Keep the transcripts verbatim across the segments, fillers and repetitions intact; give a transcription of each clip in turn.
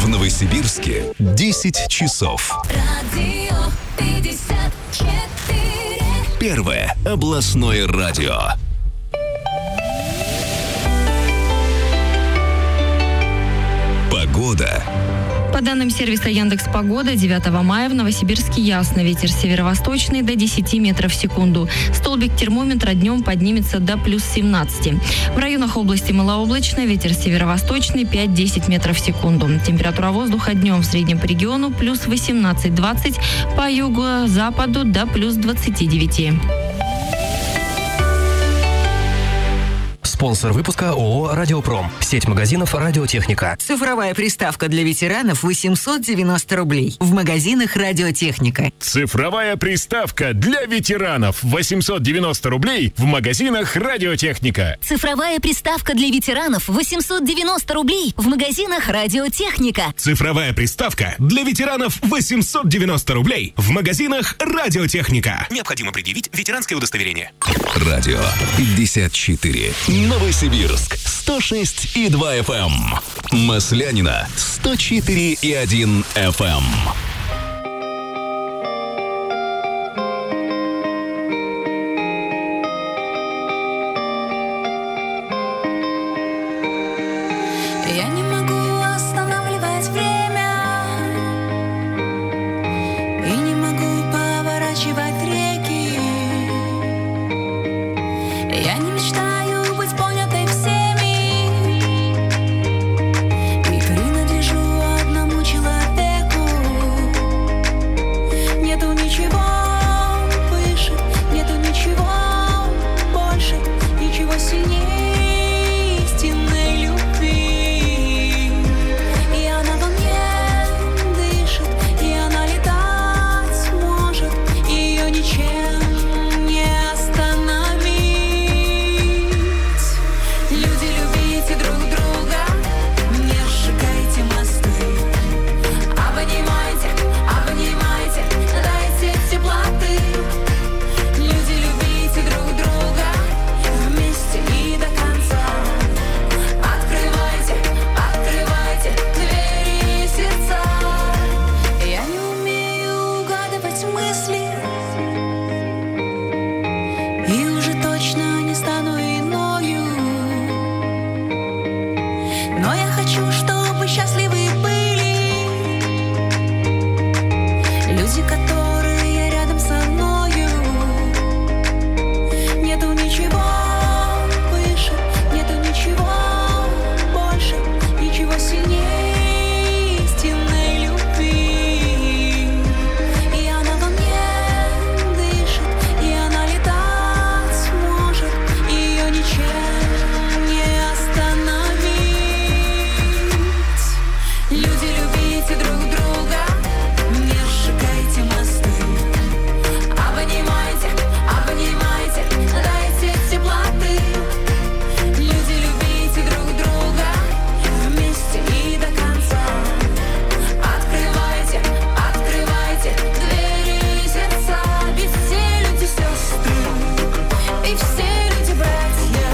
В Новосибирске десять часов. Радио пятьдесят четыре. Первое областное радио. Погода. По данным сервиса Яндекс.Погода, девятого мая в Новосибирске ясно. Ветер северо-восточный до десяти метров в секунду. Столбик термометра днем поднимется до плюс семнадцати. В районах области малооблачно. Ветер северо-восточный пять-десять метров в секунду. Температура воздуха днем в среднем по региону плюс восемнадцать-двадцать. По юго-западу до плюс двадцати девяти. Спонсор выпуска ООО «Радиопром». Сеть магазинов «Радиотехника». Цифровая приставка для ветеранов восемьсот девяносто рублей. В магазинах «Радиотехника». Цифровая приставка для ветеранов восемьсот девяносто рублей в магазинах «Радиотехника». Цифровая приставка для ветеранов восемьсот девяносто рублей в магазинах «Радиотехника». Цифровая приставка для ветеранов восемьсот девяносто рублей в магазинах «Радиотехника». Необходимо предъявить ветеранское удостоверение. Радио пятьдесят четыре. Новосибирск сто шесть и два эф эм. Маслянина сто четыре и один эф эм. Я не могу останавливать время и не могу поворачивать реки. Я не мечтаю быть понятой всеми и принадлежу одному человеку. Нету ничего выше, нету ничего больше, ничего сильнее истинной любви. И она во мне дышит, и она летать может, ее ничем не остановить. Люди, любите друг друга, не сжигайте мосты. Обнимайте, обнимайте, дайте теплоты. Люди, любите друг друга вместе и до конца. Открывайте, открывайте двери и сердца. Я не умею угадывать мысли и уже точно не стану иною. Но я хочу, чтобы счастливы были люди, которые рядом со мною. Нету ничего выше, нету ничего больше, ничего сильнее истинной любви. И она во мне дышит, и она летать может, ее ничем не остановить. Люди, любите друг друга, не сжигайте мосты. Обнимайте, обнимайте, дайте теплоты. Люди, любите друг друга вместе и до конца. Открывайте, открывайте двери и сердца. Ведь все люди сестры и все люди братья.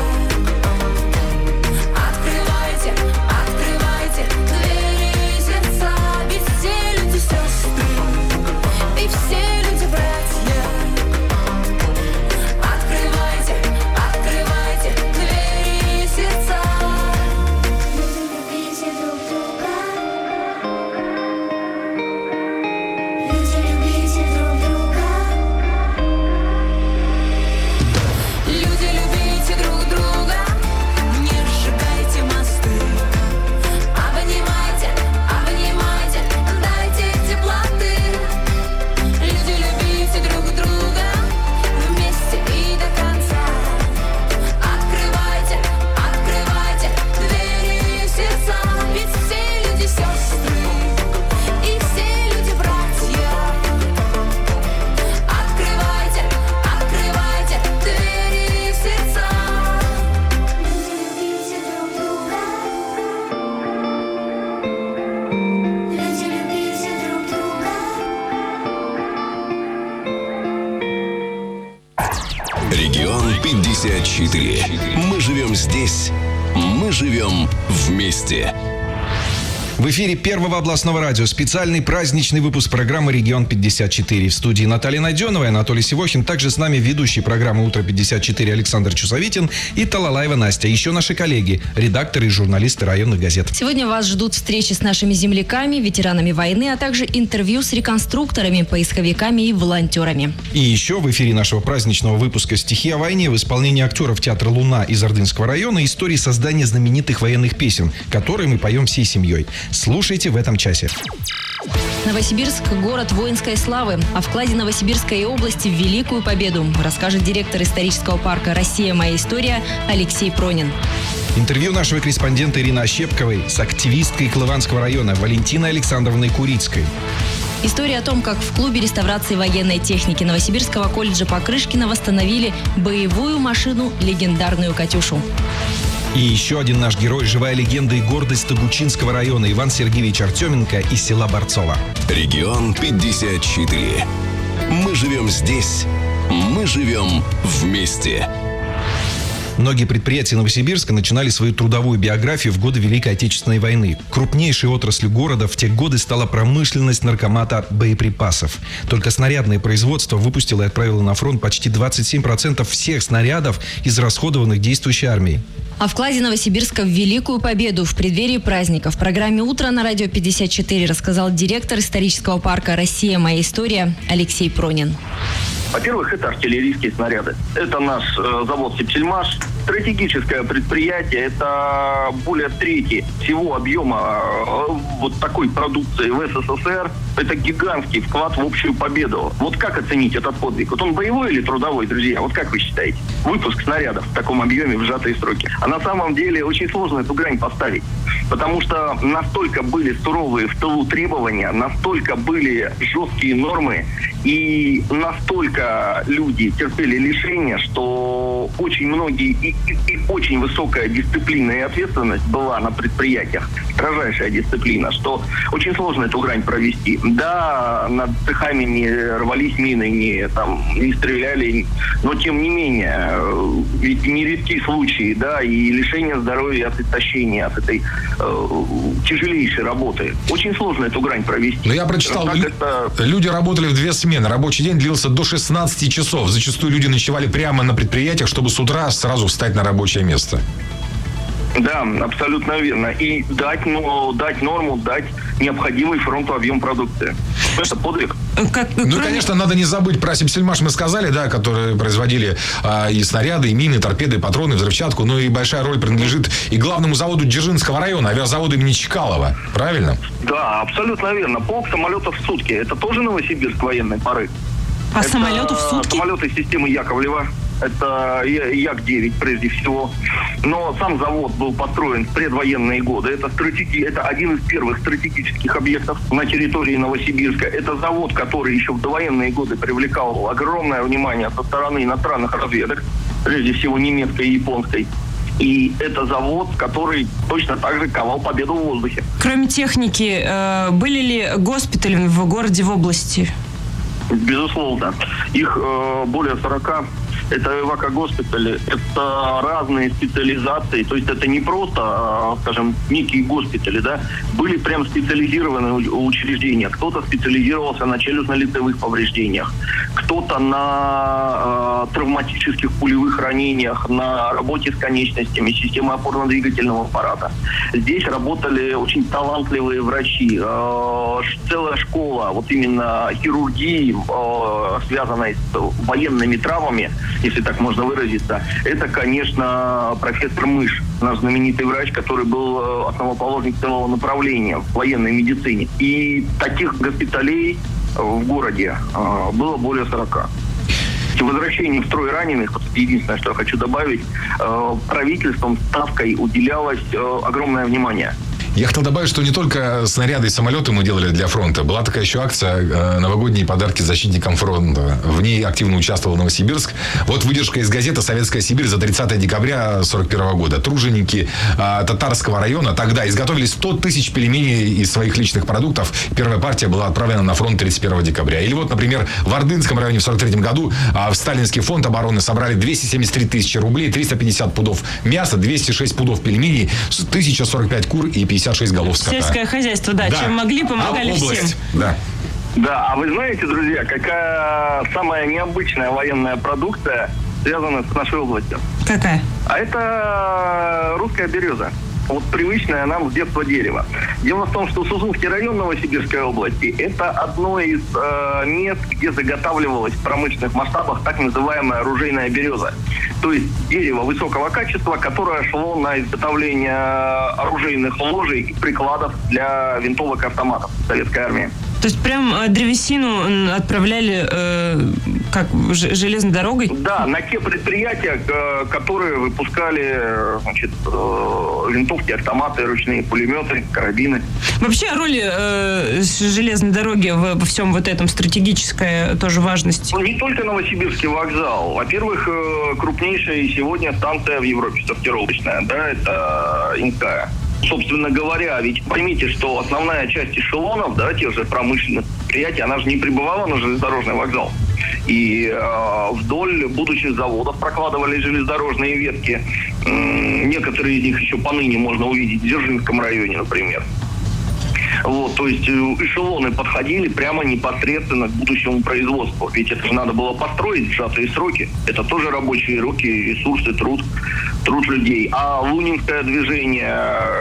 Открывайте, открывайте двери и сердца. Ведь все люди сестры и все люди братья. Открывайте, открывайте двери и сердца. Люди, любите друг друга. Люди, любите друг друга. Люди, любите друг друга. Не сжигайте мосты. Обнимайте, обнимайте, дайте теплоты. Люди, любите друг друга вместе и до конца. Открывайте, открывайте двери и сердца. Ведь все люди сестры и все люди братья. Открывайте, открывайте двери и сердца. Люди, любите друг друга. Люди, любите друг друга. Регион пятьдесят четыре. Мы живем здесь. Мы живем вместе. В эфире Первого областного радио специальный праздничный выпуск программы «Регион пятьдесят четыре». В студии Наталья Найденова и Анатолий Сивохин. Также с нами ведущий программы «Утро пятьдесят четыре» Александр Чусовитин и Талалаева Настя. Еще наши коллеги, редакторы и журналисты районных газет. Сегодня вас ждут встречи с нашими земляками, ветеранами войны, а также интервью с реконструкторами, поисковиками и волонтерами. И еще в эфире нашего праздничного выпуска «Стихи о войне» в исполнении актеров театра «Луна» из Ордынского района истории создания знаменитых военных песен, которые мы поем всей семьей. Слушайте в этом часе. Новосибирск – город воинской славы. О вкладе Новосибирской области в Великую Победу расскажет директор исторического парка «Россия. Моя история» Алексей Пронин. Интервью нашего корреспондента Ирины Ощепковой с активисткой Клыванского района Валентиной Александровной Курицкой. История о том, как в клубе реставрации военной техники Новосибирского колледжа Покрышкина восстановили боевую машину «Легендарную Катюшу». И еще один наш герой, живая легенда и гордость Тогучинского района Иван Сергеевич Артеменко из села Борцово. Регион пятьдесят четыре. Мы живем здесь. Мы живем вместе. Многие предприятия Новосибирска начинали свою трудовую биографию в годы Великой Отечественной войны. Крупнейшей отраслью города в те годы стала промышленность наркомата боеприпасов. Только снарядное производство выпустило и отправило на фронт почти двадцать семь процентов всех снарядов, израсходованных действующей армией. О вкладе Новосибирска в Великую Победу в преддверии праздника в программе «Утро» на радио пятьдесят четыре рассказал директор исторического парка «Россия. Моя история» Алексей Пронин. Во-первых, это артиллерийские снаряды. Это наш э, завод «Септельмаш». Стратегическое предприятие. Это более трети всего объема э, вот такой продукции в СССР. Это гигантский вклад в общую победу. Вот как оценить этот подвиг? Вот он боевой или трудовой, друзья? Вот как вы считаете? Выпуск снарядов в таком объеме в сжатые сроки. А на самом деле очень сложно эту грань поставить. Потому что настолько были суровые в тылу требования, настолько были жесткие нормы, и настолько люди терпели лишения, что очень многие и, и, и очень высокая дисциплина и ответственность была на предприятиях, строжайшая дисциплина, что очень сложно эту грань провести. Да, над цехами не рвались мины, не, там, не стреляли, но тем не менее, ведь нередки случаи, да, и лишение здоровья от истощения, от этой э, тяжелейшей работы. Очень сложно эту грань провести. Но я прочитал, лю- это... люди работали в две смены. Рабочий день длился до шестнадцати часов. Зачастую люди ночевали прямо на предприятиях, чтобы с утра сразу встать на рабочее место. Да, абсолютно верно. И дать, ну, дать норму, дать необходимый фронту объем продукции. Это подвиг. Как, ну, кроме... конечно, надо не забыть про Септельмаш, мы сказали, да, которые производили а, и снаряды, и мины, торпеды, и патроны, взрывчатку. Но и большая роль принадлежит и главному заводу Дзержинского района, авиазаводу имени Чкалова. Правильно? Да, абсолютно верно. Полк самолетов в сутки. Это тоже Новосибирск военной поры. А это самолетов в сутки? Самолеты системы Яковлева. Это Як девять прежде всего. Но сам завод был построен в предвоенные годы. Это, стратеги... это один из первых стратегических объектов на территории Новосибирска. Это завод, который еще в довоенные годы привлекал огромное внимание со стороны иностранных разведок, прежде всего немецкой и японской. И это завод, который точно так же ковал победу в воздухе. Кроме техники, э, были ли госпитали в городе, в области? Безусловно. Их э, более сорока. Это эвакогоспитали, это разные специализации, то есть это не просто, скажем, некие госпитали, да, были прям специализированные учреждения. Кто-то специализировался на челюстно-лицевых повреждениях, кто-то на э, травматических пулевых ранениях, на работе с конечностями, системой опорно-двигательного аппарата. Здесь работали очень талантливые врачи, э, целая школа, вот именно хирургии, э, связанной с военными травмами, если так можно выразиться, это, конечно, профессор Мыш, наш знаменитый врач, который был основоположник целого направления в военной медицине. И таких госпиталей в городе было более сорока. Возвращение в строй раненых, единственное, что я хочу добавить, правительством ставкой уделялось огромное внимание. Я хотел добавить, что не только снаряды и самолеты мы делали для фронта. Была такая еще акция «Новогодние подарки защитникам фронта». В ней активно участвовал Новосибирск. Вот выдержка из газеты «Советская Сибирь» за тридцатое декабря сорок первого года. Труженики а, Татарского района тогда изготовили сто тысяч пельменей из своих личных продуктов. Первая партия была отправлена на фронт тридцать первого декабря. Или вот, например, в Ордынском районе в сорок третьем году а, в Сталинский фонд обороны собрали двести семьдесят три тысячи рублей, триста пятьдесят пудов мяса, двести шесть пудов пельменей, тысяча сорок пять кур и пятьдесят пятьдесят шесть голов скота. Сельское хозяйство, да, Да. чем могли, помогали А всем. область, да. Да, а вы знаете, друзья, какая самая необычная военная продукция связана с нашей областью? Какая? А это русская береза. Вот привычное нам с детства дерево. Дело в том, что Сузунский район Новосибирской области – это одно из э, мест, где заготавливалась в промышленных масштабах так называемая оружейная береза. То есть дерево высокого качества, которое шло на изготовление оружейных ложей и прикладов для винтовок и автоматов советской армии. То есть прям э, древесину м, отправляли э, как ж- железной дорогой? Да, на те предприятия, э, которые выпускали э, значит, э, винтовки, автоматы, ручные пулеметы, карабины. Вообще роль э, с- железной дороги в- во всем вот этом стратегическая тоже важность. Ну, не только Новосибирский вокзал. Во-первых, э, крупнейшая сегодня станция в Европе, сортировочная, да, это Инская. Собственно говоря, ведь поймите, что основная часть эшелонов, да, тех же промышленных предприятий, она же не прибывала на железнодорожный вокзал. И э, вдоль будущих заводов прокладывали железнодорожные ветки. М- некоторые из них еще поныне можно увидеть в Дзержинском районе, например. Вот, то есть эшелоны подходили прямо непосредственно к будущему производству. Ведь это же надо было построить в сжатые сроки. Это тоже рабочие руки, ресурсы, труд, труд людей. А лунинское движение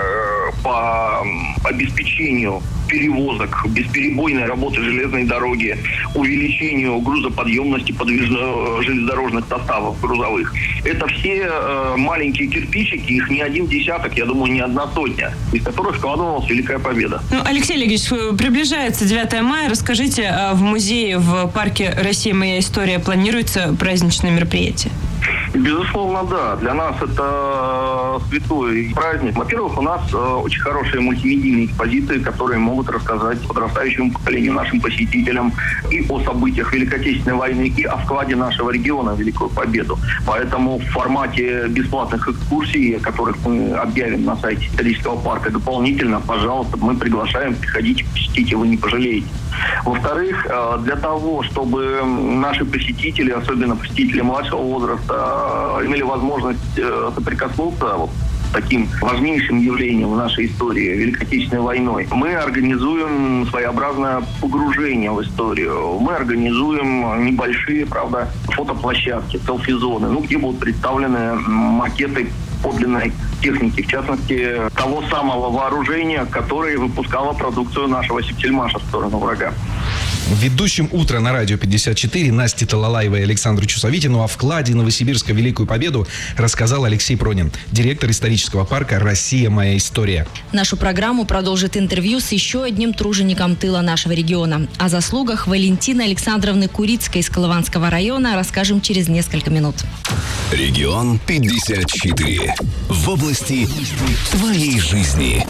по обеспечению перевозок, бесперебойной работы железной дороги, увеличению грузоподъемности подвижных железнодорожных составов грузовых. Это все э, маленькие кирпичики, их не один десяток, я думаю, не одна сотня, из которых складывалась Великая Победа. Ну, Алексей Олегович, приближается девятое мая. Расскажите, а в музее в парке «Россия. Моя история» планируется праздничное мероприятие? Безусловно, да. Для нас это святой праздник. Во-первых, у нас э, очень хорошие мультимедийные экспозиции, которые могут рассказать подрастающему поколению, нашим посетителям и о событиях Великой Отечественной войны, и о вкладе нашего региона в Великую Победу. Поэтому в формате бесплатных экскурсий, которых мы объявим на сайте исторического парка дополнительно, пожалуйста, мы приглашаем, приходите, посетите, вы не пожалеете. Во-вторых, э, для того, чтобы наши посетители, особенно посетители младшего возраста, э, имели возможность э, соприкоснуться вот с таким важнейшим явлением в нашей истории, Великой Отечественной войной, мы организуем своеобразное погружение в историю. Мы организуем небольшие, правда, фотоплощадки, селфи-зоны, ну, где будут представлены макеты подлинной техники, в частности, того самого вооружения, которое выпускало продукцию нашего Септельмаша в сторону врага. Ведущим «Утро» на радио пятьдесят четыре Насте Талалаевой и Александру Чусовитину о вкладе Новосибирска в Великую Победу рассказал Алексей Пронин, директор исторического парка «Россия. Моя история». Нашу программу продолжит интервью с еще одним тружеником тыла нашего региона. О заслугах Валентины Александровны Курицкой из Колыванского района расскажем через несколько минут. Регион пятьдесят четыре. В области твоей жизни.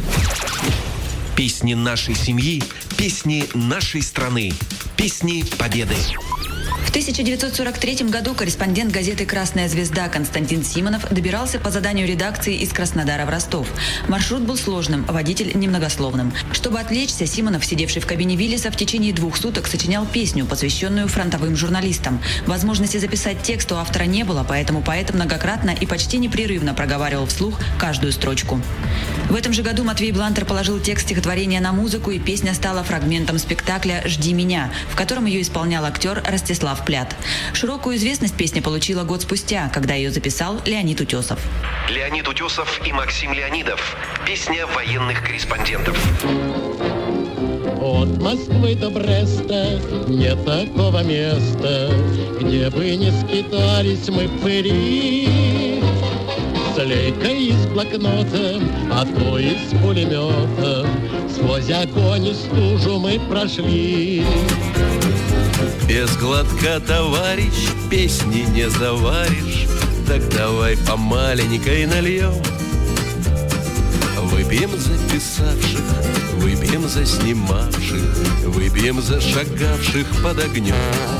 Песни нашей семьи, песни нашей страны, песни Победы. В тысяча девятьсот сорок третьем году корреспондент газеты «Красная звезда» Константин Симонов добирался по заданию редакции из Краснодара в Ростов. Маршрут был сложным, водитель немногословным. Чтобы отвлечься, Симонов, сидевший в кабине Виллиса, в течение двух суток сочинял песню, посвященную фронтовым журналистам. Возможности записать текст у автора не было, поэтому поэт многократно и почти непрерывно проговаривал вслух каждую строчку. В этом же году Матвей Блантер положил текст стихотворения на музыку, и песня стала фрагментом спектакля «Жди меня», в котором ее исполнял актер Ростислав Плят. Широкую известность песня получила год спустя, когда ее записал Леонид Утесов. Леонид Утесов и Максим Леонидов. Песня военных корреспондентов. От Москвы до Бреста нет такого места, где бы не скитались мы пыри. С лейкой из блокнота, а то из пулемета, сквозь огонь и стужу мы прошли. Без глотка, товарищ, песни не заваришь, так давай по маленькой нальем. Выпьем за писавших, выпьем за снимавших, выпьем за шагавших под огнем.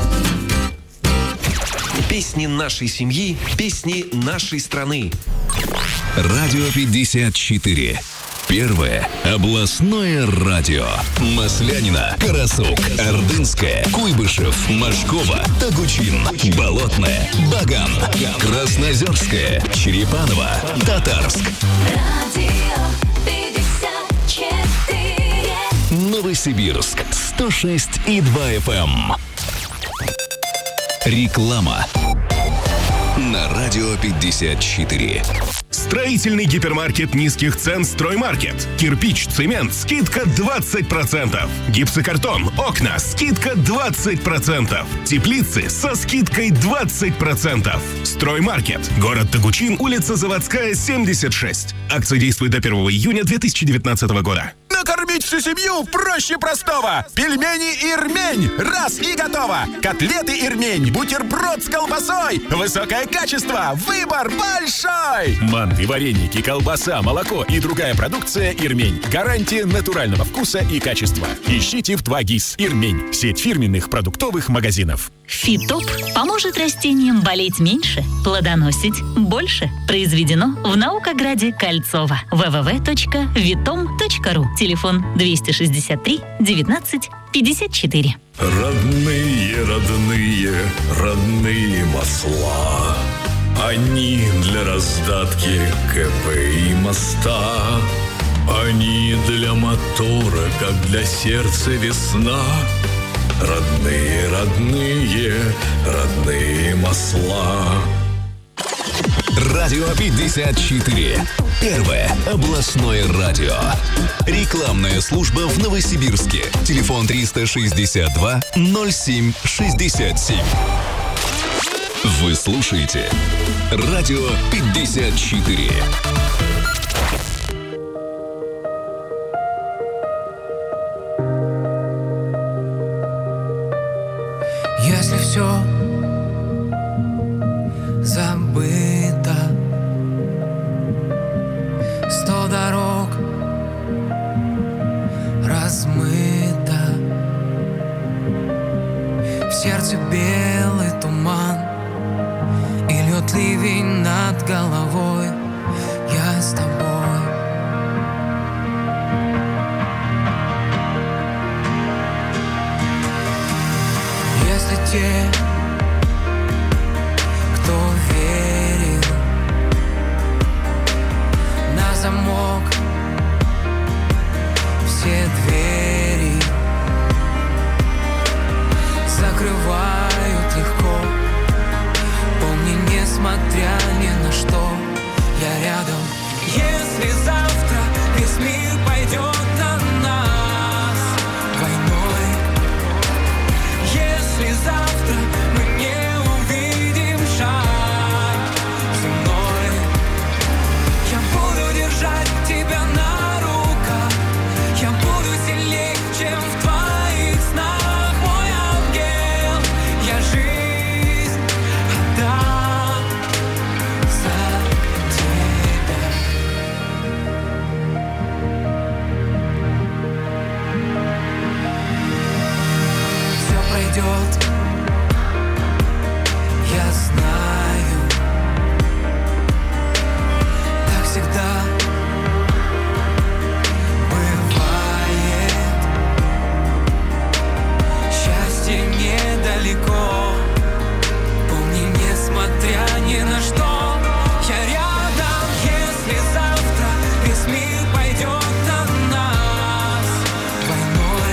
Песни нашей семьи, песни нашей страны. Радио пятьдесят четыре. Первое областное радио. Маслянина, Карасук, Ордынская, Куйбышев, Машкова, Тогучин, Болотная, Баган, Краснозерская, Черепаново, Татарск. Радио пятьдесят Новосибирск сто шесть и два эф эм. Реклама на радио пятьдесят четыре. Строительный гипермаркет низких цен «Строймаркет». Кирпич, цемент, скидка двадцать процентов. Гипсокартон, окна, скидка двадцать процентов. Теплицы со скидкой двадцать процентов. «Строймаркет». Город Тогучин, улица Заводская, семьдесят шесть. Акция действует до первого июня две тысячи девятнадцатого года. Накормить всю семью проще простого. Пельмени «Ирмень». Раз и готово. Котлеты «Ирмень», бутерброд с колбасой. Высокое качество, выбор большой. Манты, вареники, колбаса, молоко и другая продукция «Ирмень». Гарантия натурального вкуса и качества. Ищите в два ГИС. «Ирмень» – сеть фирменных продуктовых магазинов. Фитоп поможет растениям болеть меньше, плодоносить больше. Произведено в Наукограде Кольцово. дабл ю дабл ю дабл ю точка витом точка ру. Телефон двести шестьдесят три девятнадцать пятьдесят четыре. Родные, родные, родные масла. Они для раздатки КП и моста. Они для мотора, как для сердца весна. Родные, родные, родные масла. Радио пятьдесят четыре. Первое областное радио. Рекламная служба в Новосибирске. Телефон триста шестьдесят два ноль семь шестьдесят семь. Вы слушаете Радио пятьдесят четыре. Если все забыто, сто дорог размыто, в сердце белый туман и льет ливень над головой, я с тобой. Если те, кто верил, на замок все двери закрывают легко, помни, несмотря ни на что, я рядом. Если завтра весь мир пойдет на нас войной, если завтра мы не увидим шаг земной, я буду держать тебя на руках, я буду сильнее, чем в твоих снах, мой ангел, я жизнь отдам за тебя. Все пройдет, я знаю, так всегда бывает. Счастье недалеко, помни, несмотря ни на что, я рядом. Если завтра весь мир пойдет на нас войной,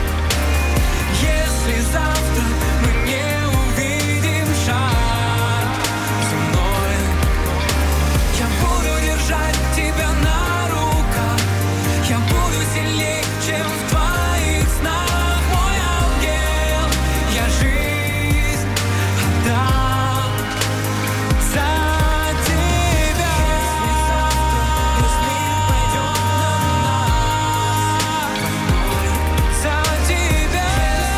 если завтра мы не увидим шаг земной, я буду держать тебя на руках, я буду сильнее, чем в твоих снах, мой ангел, я жизнь отдам за тебя. Если мир пойдет на нас войной, за тебя.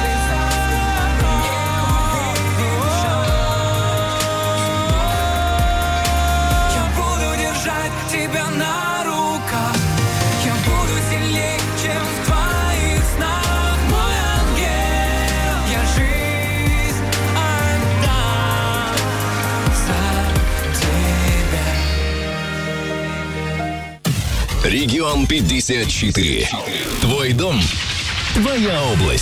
Я буду держать тебя на руках, я буду сильнее, чем в твоих снах, мой ангел, я жизнь отдам за тебя. Регион пятьдесят четыре. Твой дом, твоя область.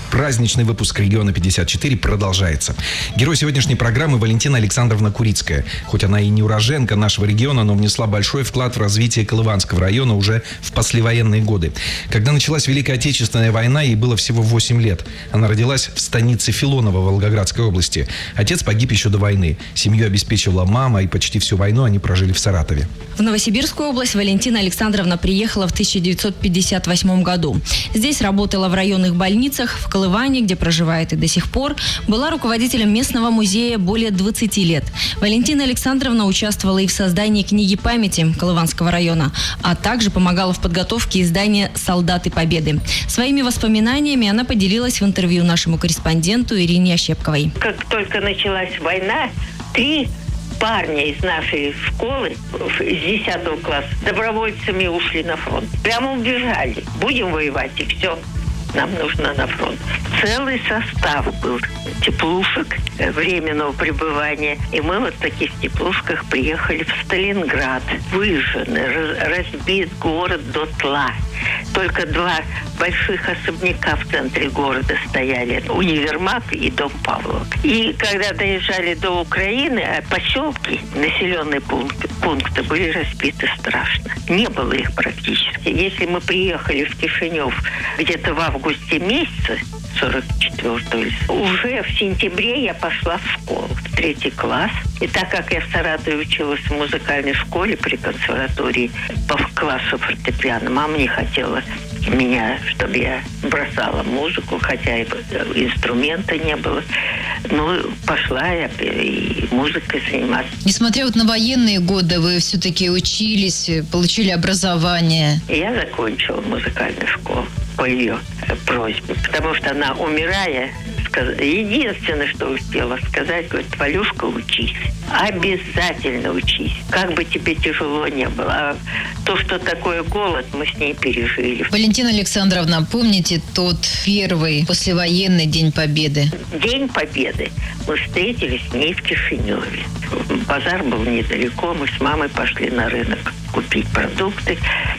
Праздничный выпуск «Региона пятьдесят четыре» продолжается. Герой сегодняшней программы Валентина Александровна Курицкая. Хоть она и не уроженка нашего региона, но внесла большой вклад в развитие Колыванского района уже в послевоенные годы. Когда началась Великая Отечественная война, ей было всего восемь лет. Она родилась в станице Филоново Волгоградской области. Отец погиб еще до войны. Семью обеспечивала мама, и почти всю войну они прожили в Саратове. В Новосибирскую область Валентина Александровна приехала в тысяча девятьсот пятьдесят восьмом году. Здесь работала в районных больницах, в Колыване, где проживает и до сих пор, была руководителем местного музея более двадцати лет. Валентина Александровна участвовала и в создании книги памяти Колыванского района, а также помогала в подготовке издания «Солдаты Победы». Своими воспоминаниями она поделилась в интервью нашему корреспонденту Ирине Ощепковой. Как только началась война, три парня из нашей школы с десятого класса добровольцами ушли на фронт. Прямо убежали. Будем воевать, и все. Нам нужно на фронт. Целый состав был теплушек временного пребывания. И мы вот в таких теплушках приехали в Сталинград. Выжженный, разбит город дотла. Только два больших особняка в центре города стояли. Универмаг и дом Павлова. И когда доезжали до Украины, поселки, населенные пункты, пункты были разбиты страшно. Не было их практически. Если мы приехали в Кишинев где-то в августе месяце, сорок четвёртого, уже в сентябре я пошла в школу, в третий класс. И так как я в Саратове училась в музыкальной школе при консерватории по классу фортепиано, мама не хотела меня, чтобы я бросала музыку, хотя и инструмента не было. Ну, пошла я и музыкой заниматься. Несмотря вот на военные годы, вы все-таки учились, получили образование. Я закончила музыкальную школу по ее просьбе, потому что она, умирая, единственное, что успела сказать, говорит: Валюшка, учись. Обязательно учись. Как бы тебе тяжело не было. А то, что такое голод, мы с ней пережили. Валентина Александровна, помните тот первый послевоенный День Победы? День Победы. Мы встретились с ней в Кишиневе. Базар был недалеко. Мы с мамой пошли на рынок купить продукты.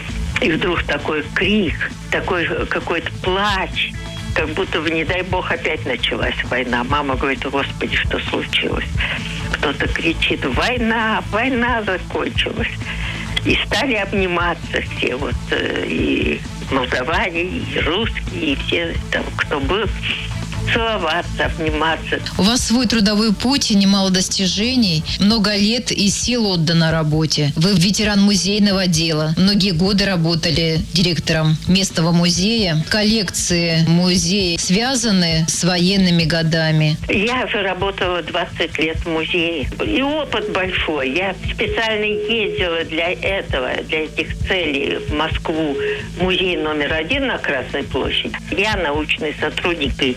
И вдруг такой крик, такой какой-то плач. Как будто, не дай бог, опять началась война. Мама говорит: Господи, что случилось? Кто-то кричит: война, война закончилась. И стали обниматься все, вот, и молдаване, и русские, и все там, кто был, целоваться, обниматься. У вас свой трудовой путь и немало достижений. Много лет и сил отдано работе. Вы ветеран музейного дела. Многие годы работали директором местного музея. Коллекции музея связаны с военными годами. Я же работала двадцать лет в музее. И опыт большой. Я специально ездила для этого, для этих целей в Москву, в музей номер один на Красной площади. Я научный сотрудник и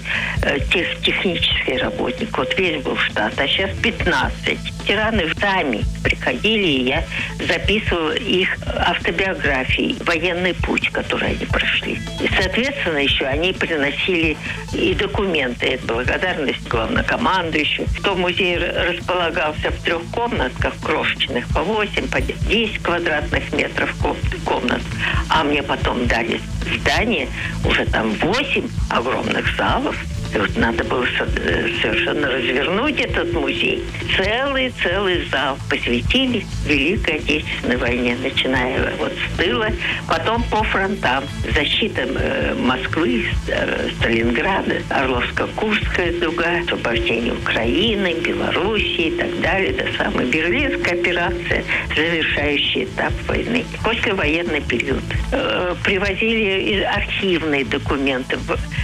технический работник. Вот весь был штат, а сейчас пятнадцать. Ветераны сами приходили, и я записывала их автобиографии, военный путь, который они прошли. И, соответственно, еще они приносили и документы. Это благодарность главнокомандующему. То музей располагался в трех комнатках крошечных, по восемь, по десять квадратных метров комнат. А мне потом дали здание, уже там восемь огромных залов. И вот надо было совершенно развернуть этот музей. Целый-целый зал посвятили Великой Отечественной войне, начиная вот с тыла, потом по фронтам. Защита э, Москвы, э, Сталинграда, Орловско-Курская дуга, освобождение Украины, Белоруссии и так далее, до самой Берлинской операции, завершающий этап войны. Послевоенный период. Э, привозили архивные документы,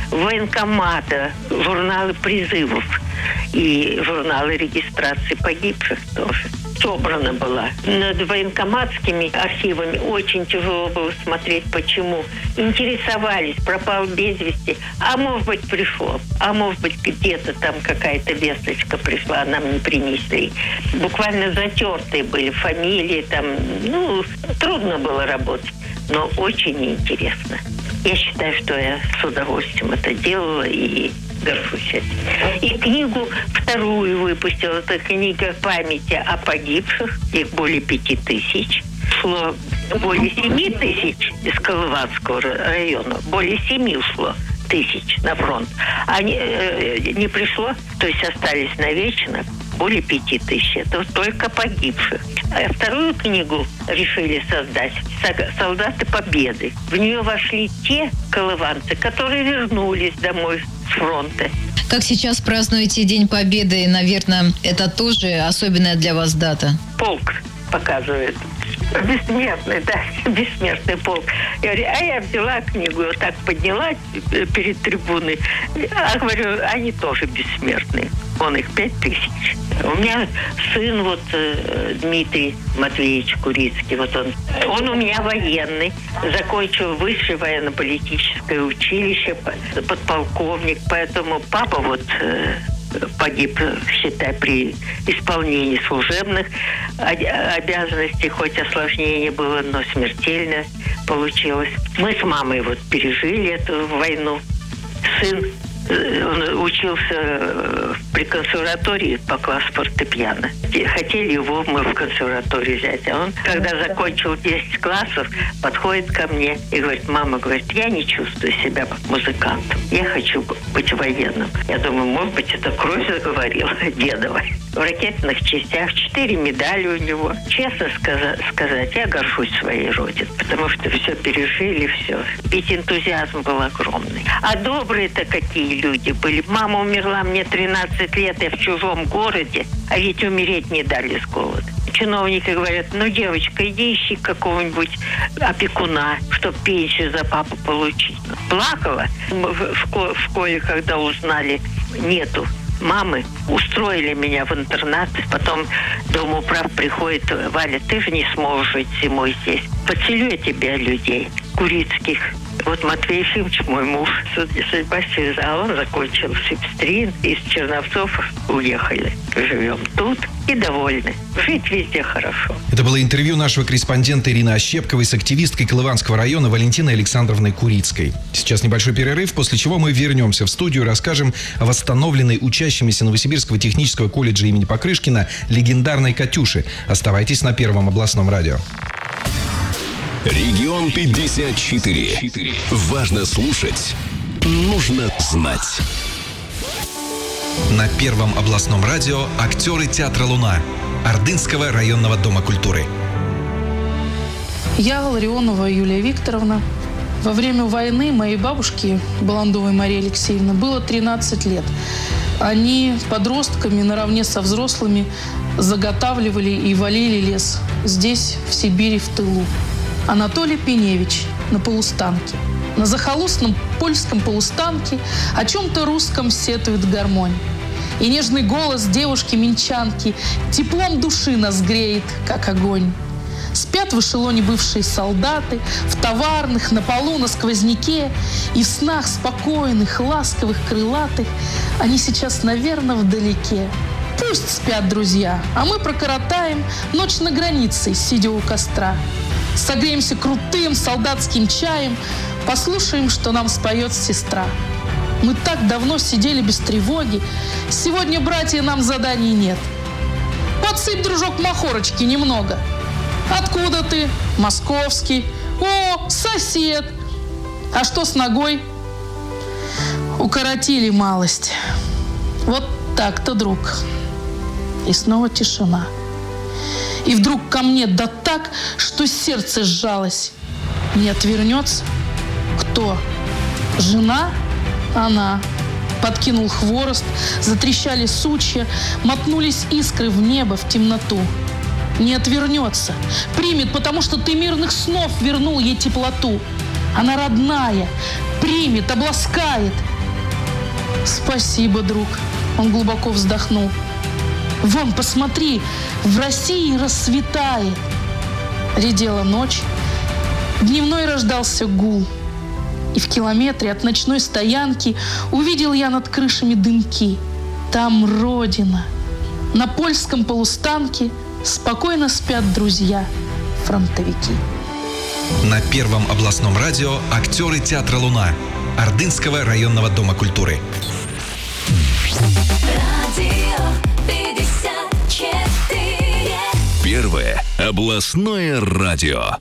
военкомата, журналы призывов и журналы регистрации погибших тоже. Собрана была. Над военкоматскими архивами очень тяжело было смотреть. Почему? Интересовались, пропал без вести. А может быть, пришло. А может быть, где-то там какая-то весточка пришла, нам не принесли. Буквально затертые были фамилии. Там, ну, трудно было работать. Но очень интересно. Я считаю, что я с удовольствием это делала и горжусь этим. И книгу вторую выпустила. Это книга памяти о погибших. Их более пяти тысяч. Шло более семи тысяч из Колыванского района. Более семи ушло тысяч на фронт. А не, э, не пришло, то есть остались навечно более пяти тысяч. Это только погибших. А вторую книгу решили создать «Солдаты Победы». В нее вошли те колыванцы, которые вернулись домой с фронта. Как сейчас празднуете День Победы, наверное, это тоже особенная для вас дата? Полк показывает. Бессмертный, да, бессмертный полк. Я говорю, а я взяла книгу, вот так подняла перед трибуной. А говорю, они тоже бессмертные. Он их пять тысяч. У меня сын вот Дмитрий Матвеевич Курицкий, вот он. Он у меня военный. Закончил высшее военно-политическое училище, подполковник. Поэтому папа вот погиб, считай, при исполнении служебных обязанностей, хоть осложнение было, но смертельно получилось. Мы с мамой вот пережили эту войну. Сын, он учился при консерватории по классу фортепиано. Хотели его мы в консерваторию взять. А он, когда закончил десять классов, подходит ко мне и говорит, мама, говорит, я не чувствую себя музыкантом. Я хочу быть военным. Я думаю, может быть, это кровь заговорила дедова. В ракетных частях четыре медали у него. Честно сказать, я горжусь своей родиной, потому что все пережили, все. Ведь энтузиазм был огромный. А добрые-то какие люди были. Мама умерла, мне тринадцать лет, я в чужом городе, а ведь умереть не дали с голода. Чиновники говорят, ну, девочка, иди ищи какого-нибудь опекуна, чтобы пенсию за папу получить. Плакала в школе, когда узнали, нету мамы, устроили меня в интернат. Потом домоуправ приходит, Валя, ты же не сможешь жить зимой здесь. Подселю я тебя людей, Курицких. Вот Матвей Ефимович, мой муж, судьба связала, он закончил Сибстрин, из Черновцов уехали. Живем тут и довольны. Жить везде хорошо. Это было интервью нашего корреспондента Ирины Ощепковой с активисткой Колыванского района Валентиной Александровной Курицкой. Сейчас небольшой перерыв, после чего мы вернемся в студию и расскажем о восстановленной учащимися Новосибирского технического колледжа имени Покрышкина легендарной «Катюше». Оставайтесь на Первом областном радио. Регион пятьдесят четыре. Важно слушать, нужно знать. На Первом областном радио актеры театра «Луна» Ордынского районного дома культуры. Я Ларионова Юлия Викторовна. Во время войны моей бабушке, Баландовой Марии Алексеевны, было тринадцать лет. Они подростками наравне со взрослыми заготавливали и валили лес здесь, в Сибири, в тылу. Анатолий Пеневич на полустанке. На захолустном польском полустанке о чем-то русском сетует гармонь. И нежный голос девушки-минчанки теплом души нас греет, как огонь. Спят в эшелоне бывшие солдаты, в товарных, на полу, на сквозняке. И в снах спокойных, ласковых, крылатых они сейчас, наверное, вдалеке. Пусть спят друзья, а мы прокоротаем ночь на границе, сидя у костра. Согреемся крутым солдатским чаем, послушаем, что нам споет сестра. Мы так давно сидели без тревоги, сегодня, братья, нам заданий нет. Подсыпь, дружок, махорочки немного. Откуда ты? Московский. О, сосед. А что с ногой? Укоротили малость. Вот так-то, друг. И снова тишина. И вдруг ко мне да так, что сердце сжалось. Не отвернется? Кто? Жена? Она. Подкинул хворост, затрещали сучья, мотнулись искры в небо, в темноту. Не отвернется. Примет, потому что ты мирных снов вернул ей теплоту. Она родная. Примет, обласкает. Спасибо, друг. Он глубоко вздохнул. Вон, посмотри, в России рассветает. Редела ночь, дневной рождался гул. И в километре от ночной стоянки увидел я над крышами дымки. Там родина. На польском полустанке спокойно спят друзья, фронтовики. На Первом областном радио актеры театра «Луна» Ордынского районного дома культуры. Первое областное радио.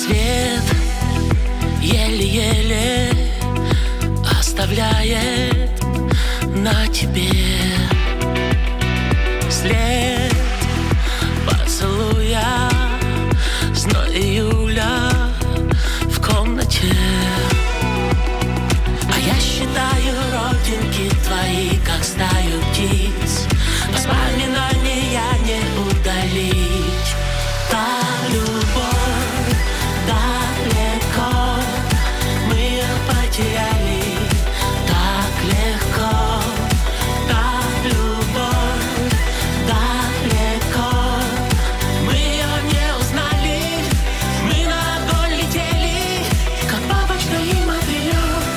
Свет еле-еле оставляет на тебе след поцелуя, зной июля в комнате. А я считаю родинки твои, как стаю птиц. Воспоминания не удалить. Та любовь далеко мы ее потеряли. Так легко. Та любовь далеко мы ее не узнали. Мы на огонь летели, как бабочка и мотылек.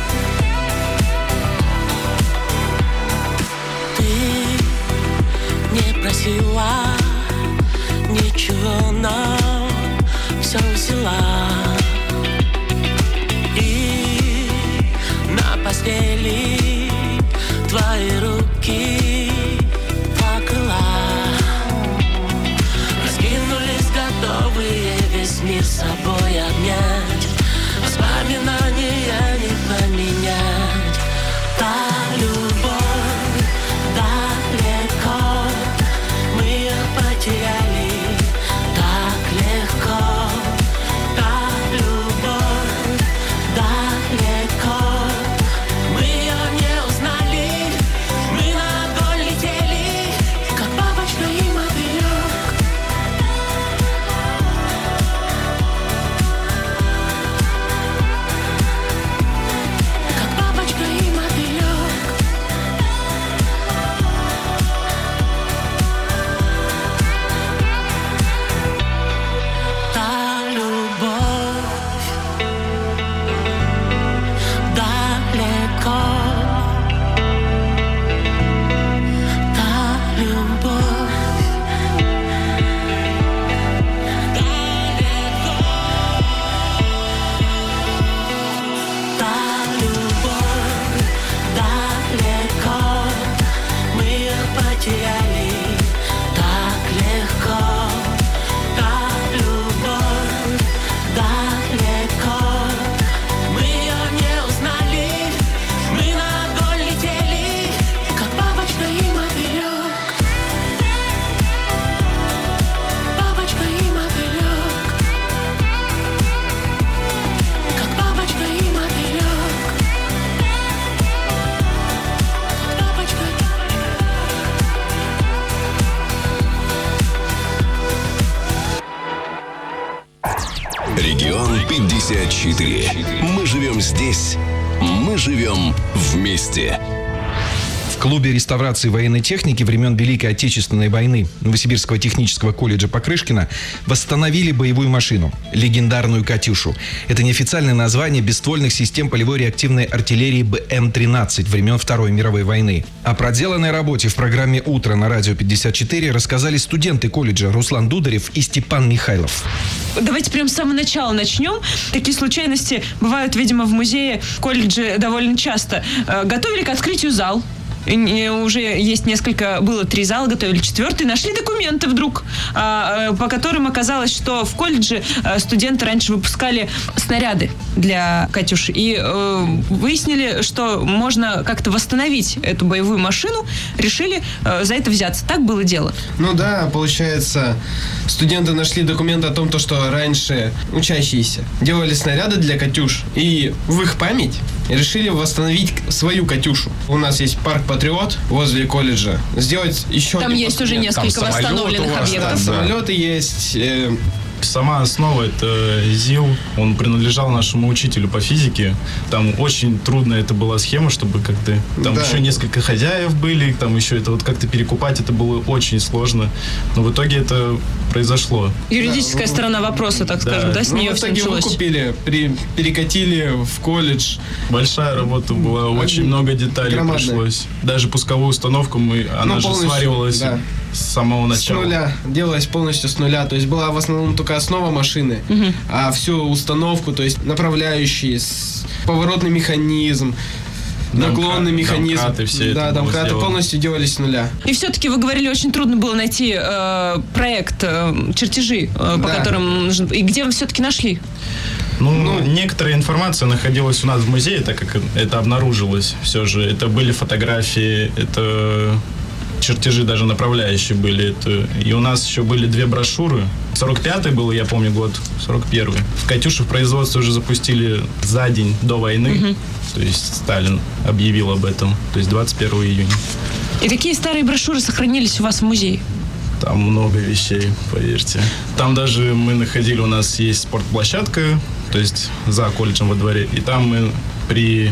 Ты не просила ничего, но все взяла. И на постели твои руки покрыла. Раскинулись, готовые весь мир с собой обнять. Воспоминания не поменять. Та любовь далеко мы ее потеряли. Так легко. Та любовь далеко мы ее не узнали. Мы на огонь летели, как бабочка и мотылек. Как бабочка и мотылек. Та любовь далеко. Та любовь далеко. Та любовь далеко мы ее потеряли. Так легко. Та любовь далеко мы ее не узнали. Мы на огонь летели, как бабочка и мотылек. Бабочка и мотылек. Как бабочка и мотылек. Бабочка. Регион пятьдесят четыре. Мы живем здесь. Мы живем вместе. В клубе реставрации военной техники времен Великой Отечественной войны Новосибирского технического колледжа Покрышкина восстановили боевую машину – легендарную «Катюшу». Это неофициальное название бесствольных систем полевой реактивной артиллерии Бэ Эм тринадцать времен Второй мировой войны. О проделанной работе в программе «Утро» на радио пятьдесят четыре рассказали студенты колледжа Руслан Дударев и Степан Михайлов. Давайте прям с самого начала начнем. Такие случайности бывают, видимо, в музее, колледже довольно часто. Э, Готовили к открытию зал. И уже есть несколько, было три зала, готовили четвертый, нашли документы вдруг, а, по которым оказалось, что в колледже студенты раньше выпускали снаряды для «Катюши. И э, выяснили, что можно как-то восстановить эту боевую машину, решили э, за это взяться. Так было дело? Ну да, получается, студенты нашли документы о том, то, что раньше учащиеся делали снаряды для «Катюш», и в их память решили восстановить свою «Катюшу». У нас есть парк «Патриот» возле колледжа. Сделать еще... Там есть уже несколько восстановленных объектов. Да, самолеты есть... Э, Сама основа — это ЗИЛ. Он принадлежал нашему учителю по физике. Там очень трудная это была схема, чтобы как-то... Там да. еще несколько хозяев были, там еще это вот как-то перекупать, это было очень сложно. Но в итоге это произошло. Юридическая да, сторона вопроса, так да. скажем, да, с ну, нее все началось. В итоге выкупили, при, перекатили в колледж. Большая работа была, очень а, много деталей громадная. Пришлось. Даже пусковую установку, мы, она ну, же сваривалась да. с самого начала. С нуля. Делалась полностью с нуля. То есть была в основном только основа машины, угу. а всю установку, то есть направляющие, поворотный механизм, наклонный механизм. Домкраты все да, это было домкраты сделано. полностью делались с нуля. И все-таки вы говорили, очень трудно было найти э, проект, э, чертежи, э, по Да. которым нужно... И где вы все-таки нашли? Ну, некоторая информация находилась у нас в музее, так как это обнаружилось все же. Это были фотографии, это чертежи даже направляющие были. Это... И у нас еще были две брошюры. сорок пятый был, я помню, год, сорок первый. «Катюшу» в производство уже запустили за день до войны. Мгм. То есть Сталин объявил об этом. То есть двадцать первого июня. И какие старые брошюры сохранились у вас в музее? Там много вещей, поверьте. Там даже мы находили, у нас есть спортплощадка, то есть за колледжем во дворе. И там мы при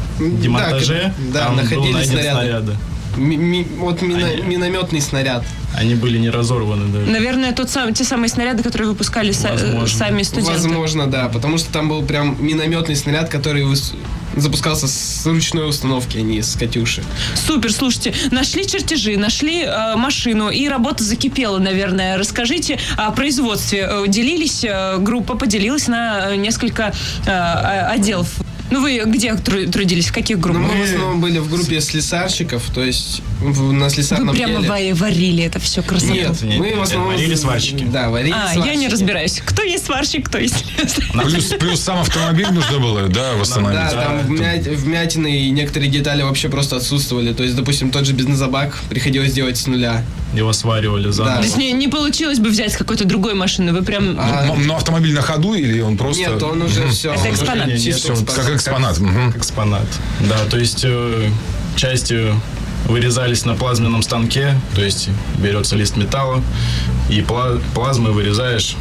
демонтаже да, там находили был найден снаряды. снаряды. Ми- ми- вот мина- минометный снаряд. Они были не разорваны даже. Наверное, тот сам, те самые снаряды, которые выпускали са- Возможно. сами студенты. Возможно, да, потому что там был прям минометный снаряд, который выс- запускался с ручной установки, а не с «Катюши». Супер, слушайте, нашли чертежи, нашли э, машину, и работа закипела, наверное. Расскажите о производстве. Э, Делились, э, группа поделилась на э, несколько э, э, отделов. Ну, вы где тру- трудились, в каких Ну, группах? мы в основном были в группе слесарщиков, то есть в- на слесарном Вы прямо деле. ва- варили это все красоту? Нет, мы в основном... варили сварщики. Да, варили А, сварщики. я не разбираюсь. Кто есть сварщик, кто есть слесарь? Плюс, плюс сам автомобиль нужно было, да, восстановить. Да, там вмя- вмятины и некоторые детали вообще просто отсутствовали. То есть, допустим, тот же бензобак приходилось делать с нуля. Его сваривали заново. То есть не, не получилось бы взять с какой-то другой машины, вы прям... Но, но автомобиль на ходу или он просто... Нет, он уже Мгм. все. Это экспонат. Нет, Всё, нет, как экспонат. Мгм. Экспонат. Да, то есть э, части вырезались на плазменном станке, то есть берется лист металла, и пла- плазмой вырезаешь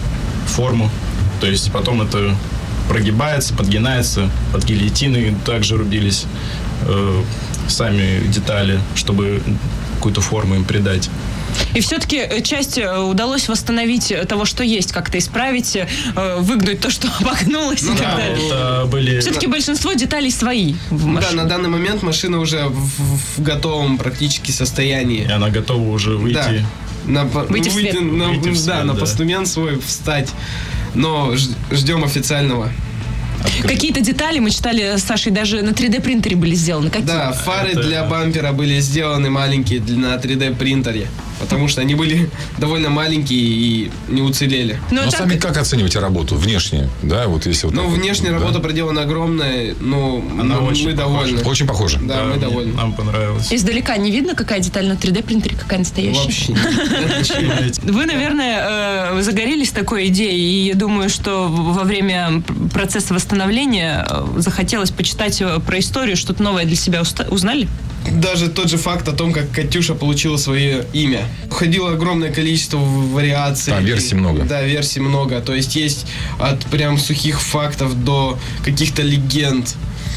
форму, то есть потом это прогибается, подгинается, под гильотиной также рубились э, сами детали, чтобы какую-то форму им придать. И все-таки часть э, удалось восстановить того, что есть, как-то исправить, э, выгнуть то, что обогнулось и Ну так да, далее. Это были... Все-таки большинство деталей свои в Да, машине. на данный момент машина уже в, в готовом практически состоянии. И она готова уже выйти. Да. На, по- Выйти в свет. на- Выйти в да, свет, на да. постамент свой встать. Но ж- ждем официального. Какие-то детали, мы читали с Сашей, даже на три дэ принтере были сделаны. Какие? Да, фары Это- для бампера были сделаны маленькие для- на три дэ принтере. Потому что они были довольно маленькие и не уцелели. Ну, Но так- сами как оцениваете работу внешне? Да, вот если вот Ну, так вот, внешняя да. работа проделана огромная, но Она ну, очень мы довольны. Очень похоже. Да, мы мне- довольны. Нам понравилось. Издалека не видно, какая деталь на три дэ принтере, какая настоящая? Вообще нет. Вы, наверное, э, загорелись такой идеей, и я думаю, что во время процесса восстановления э, захотелось почитать э, про историю, что-то новое для себя уста- узнали? Даже тот же факт о том, как «Катюша» получила свое имя. Ходило огромное количество в- вариаций. Да, версий много. Да, версий много. То есть есть от прям сухих фактов до каких-то легенд.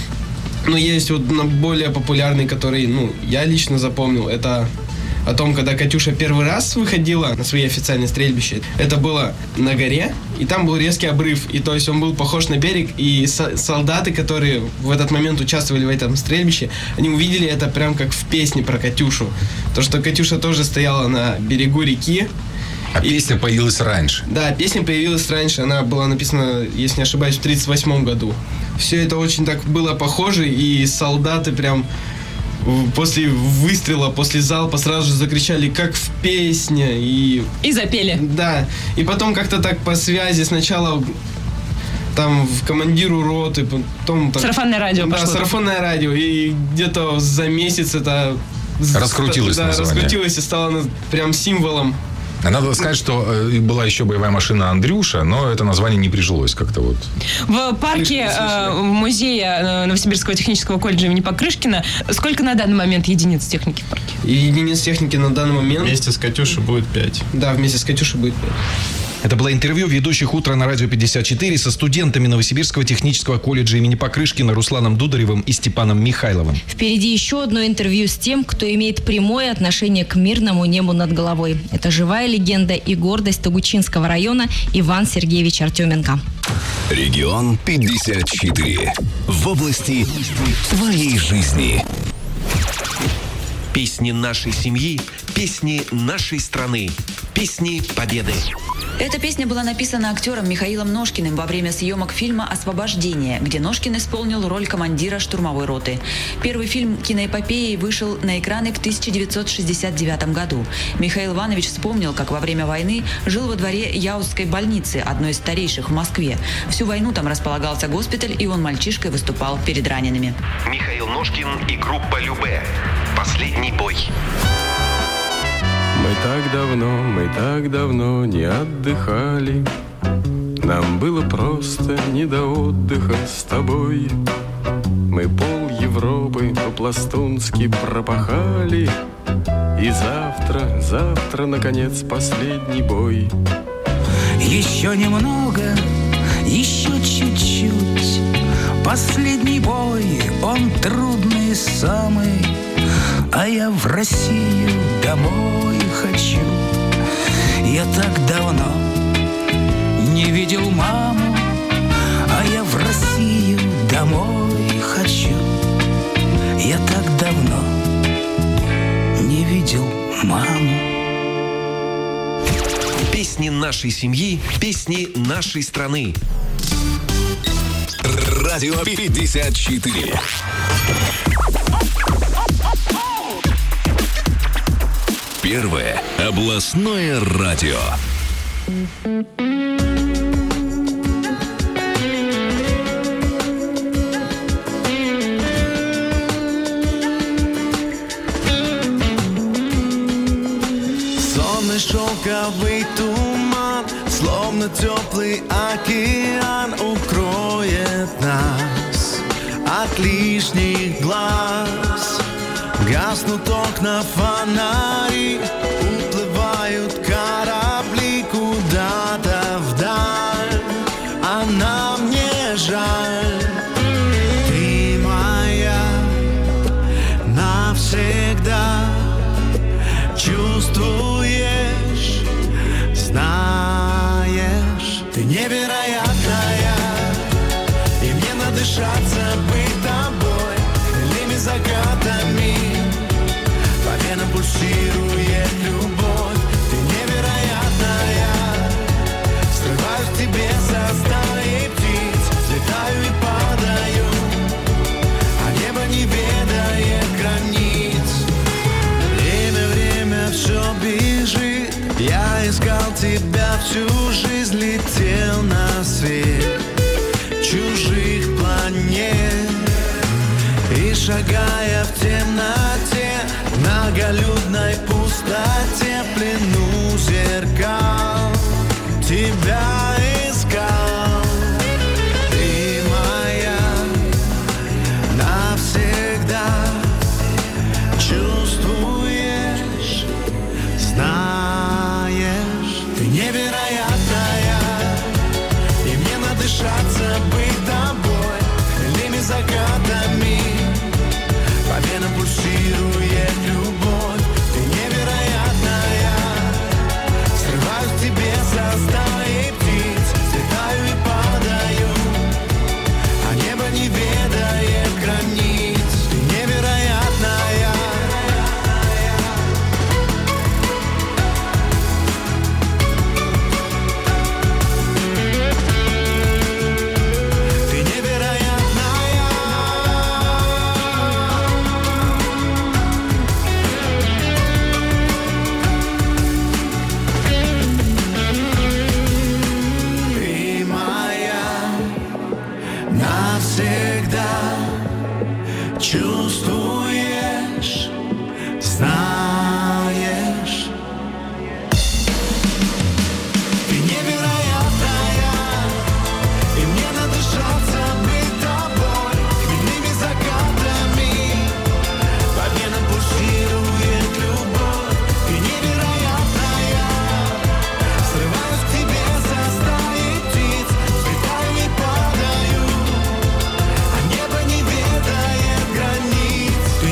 Но есть вот на более популярный, который, ну, я лично запомнил. Это о том, когда «Катюша» первый раз выходила на свои официальные стрельбища. Это было на горе, и там был резкий обрыв. И то есть он был похож на берег, и со- солдаты, которые в этот момент участвовали в этом стрельбище, они увидели это прям как в песне про «Катюшу». То, что «Катюша» тоже стояла на берегу реки. А песня появилась раньше. Да, песня появилась раньше, она была написана, если не ошибаюсь, в тридцать восьмом году. Все это очень так было похоже, и солдаты прям в- после выстрела, после залпа сразу же закричали, как в песне. И, И запели. да, и потом как-то так по связи сначала там в командиру роты, потом... так- Сарафанное радио Да, пошло. сарафанное радио, и где-то за месяц это... Раскрутилось Да, название. раскрутилось и стало ну, прям символом. Надо сказать, что э, была еще боевая машина «Андрюша», но это название не прижилось как-то вот. В парке э, музея э, Новосибирского технического колледжа имени Покрышкина сколько на данный момент единиц техники в парке? И единиц техники на данный момент... Вместе с «Катюшей» будет пять. Да, вместе с «Катюшей» будет пять. Это было интервью ведущих «Утро» на радио пятьдесят четыре со студентами Новосибирского технического колледжа имени Покрышкина Русланом Дударевым и Степаном Михайловым. Впереди еще одно интервью с тем, кто имеет прямое отношение к мирному небу над головой. Это живая легенда и гордость Тогучинского района Иван Сергеевич Артеменко. Регион пятьдесят четыре. В области твоей жизни. Песни нашей семьи, песни нашей страны, песни победы. Эта песня была написана актером Михаилом Ножкиным во время съемок фильма «Освобождение», где Ножкин исполнил роль командира штурмовой роты. Первый фильм киноэпопеи вышел на экраны в тысяча девятьсот шестьдесят девятом году. Михаил Иванович вспомнил, как во время войны жил во дворе Яузской больницы, одной из старейших в Москве. Всю войну там располагался госпиталь, и он мальчишкой выступал перед ранеными. Михаил Ножкин и группа «Любэ». Последний бой. Мы так давно, мы так давно не отдыхали. Нам было просто не до отдыха с тобой. Мы пол Европы по-пластунски пропахали. И завтра, завтра, наконец, последний бой. Еще немного, еще чуть-чуть. Последний бой, он трудный самый. А я в Россию домой хочу. Я так давно не видел маму. А я в Россию домой хочу. Я так давно не видел маму. Песни нашей семьи, песни нашей страны. Радио пятьдесят четыре. Первое областное радио. Сонный шелковый туман, словно теплый океан, укроет нас от лишних глаз. Гаснут окна, фонари, уплывают корабли куда-то вдаль, а нам не жаль. Ты моя навсегда, чувствуешь, знаешь, ты невероятная, и мне надышаться быть тобой белыми закатами. По венам пульсирует любовь, ты невероятная. Срываюсь к тебе со стаи птиц, взлетаю и падаю, а небо не ведает границ. Время, время все бежит, я искал тебя всю жизнь, летел на свет чужих планет. И шагая в темноте, в многолюдной пустоте, в плену зеркал, тебя искал. Ты моя навсегда, чувствуешь, знаешь, ты невероятная, и мне надышаться быть тобой белыми закатами. По венам пульсирует любовь, ты невероятная. Срываюсь к тебе со стаи птиц, взлетаю и падаю, а небо не ведает границ. Ты невероятная. Ты невероятная. Ты моя навсегда, чувствуешь, знаешь. Ты невероятная, и мне надышаться быть тобой хмельными закатами. По венам пульсирует любовь, ты невероятная. Срываюсь к тебе со стаи птиц, взлетаю и падаю, а небо не ведает границ. Ты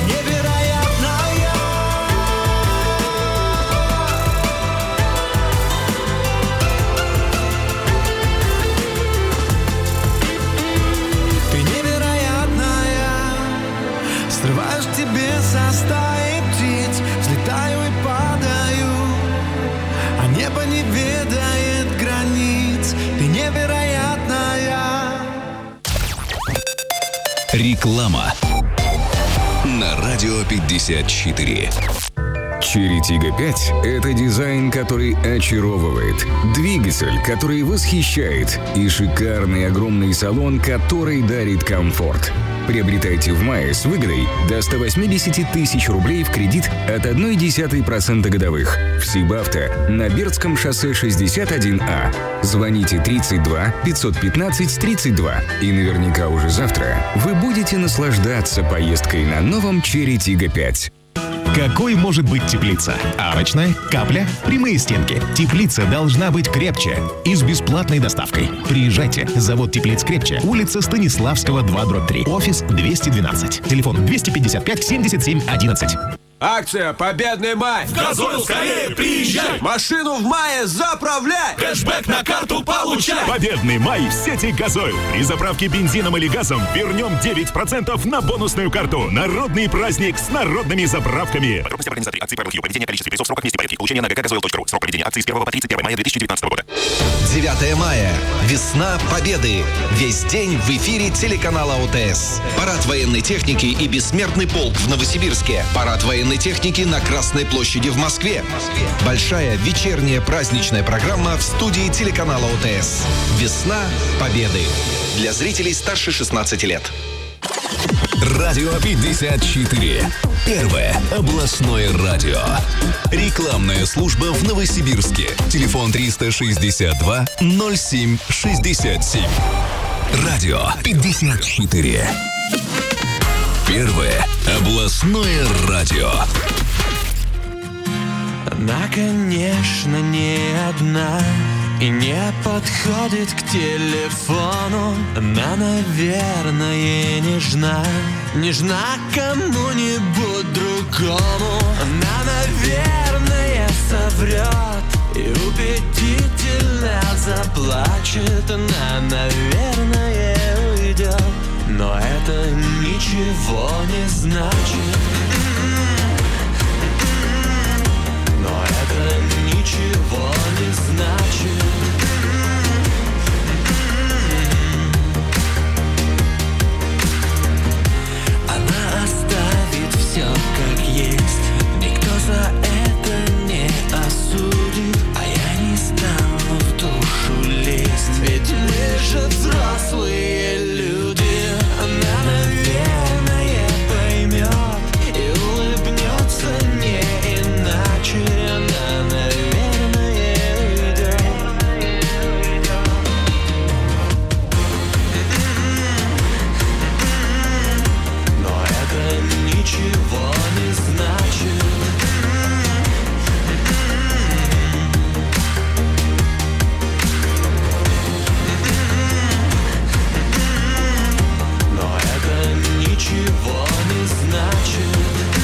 Реклама. На радио пятьдесят четыре. Черри Тига пять – это дизайн, который очаровывает, двигатель, который восхищает, и шикарный огромный салон, который дарит комфорт. Приобретайте в мае с выгодой до ста восьмидесяти тысяч рублей в кредит от ноль целых одна десятая процента годовых. В Сибавто на Бердском шоссе шестьдесят один А. Звоните тридцать два пятьсот пятнадцать тридцать два. И наверняка уже завтра вы будете наслаждаться поездкой на новом Черри Тига пять. Какой может быть теплица? Арочная, капля, прямые стенки. Теплица должна быть крепче и с бесплатной доставкой. Приезжайте. Завод теплиц крепче. Улица Станиславского, два дробь три. Офис двести двенадцать. Телефон двести пятьдесят пять семьдесят семь одиннадцать. Акция «Победный май». В Газойл скорее приезжай. Машину в мае заправляй. Кэшбэк на карту получай. Победный май в сети Газойл. При заправке бензином или газом вернем девять процентов на бонусную карту. Народный праздник с народными заправками. Подробности организации акции правил ее проведения, количество весов, сроков внести появки. Получение на га ка газойл точка ру. Срок проведения акции с первого по тридцать первое мая две тысячи девятнадцатого года. девятое мая. Весна Победы. Весь день в эфире телеканала ОТС. Парад военной техники и бессмертный полк в Новосибирске. Парад военной техники на Красной площади в Москве. Большая вечерняя праздничная программа в студии телеканала ОТС. Весна Победы. Для зрителей старше шестнадцати лет. Радио пятьдесят четыре. Первое областное радио. Рекламная служба в Новосибирске. Телефон триста шестьдесят два ноль семь шестьдесят семь. Радио пятьдесят четыре. Первое областное радио. Она, конечно, не одна и не подходит к телефону. Она, наверное, нежна, нежна кому-нибудь другому. Она, наверное, соврет и убедительно заплачет. Она, наверное, уйдет, но это ничего не значит. Но это ничего не значит. Она оставит все как есть. Никто за это не осудит. А я не стану в душу лезть. Ведь мы же взрослые люди. Она, наверное, поймет и улыбнется не иначе. Она, наверное, уйдет. Но это ничего не значит. Ничего не значит.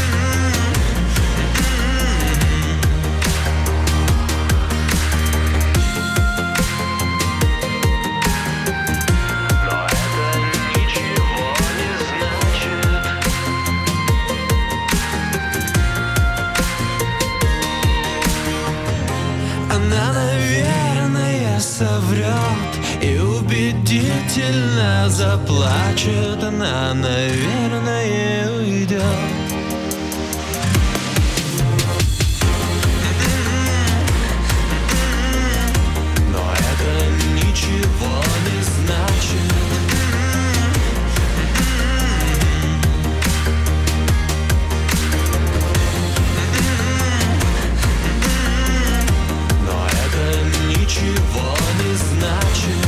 Но это ничего не значит. Она, наверное, соврет и убедительно заплачет. Она, наверное, уйдет. Но это ничего не значит. Но это ничего не значит.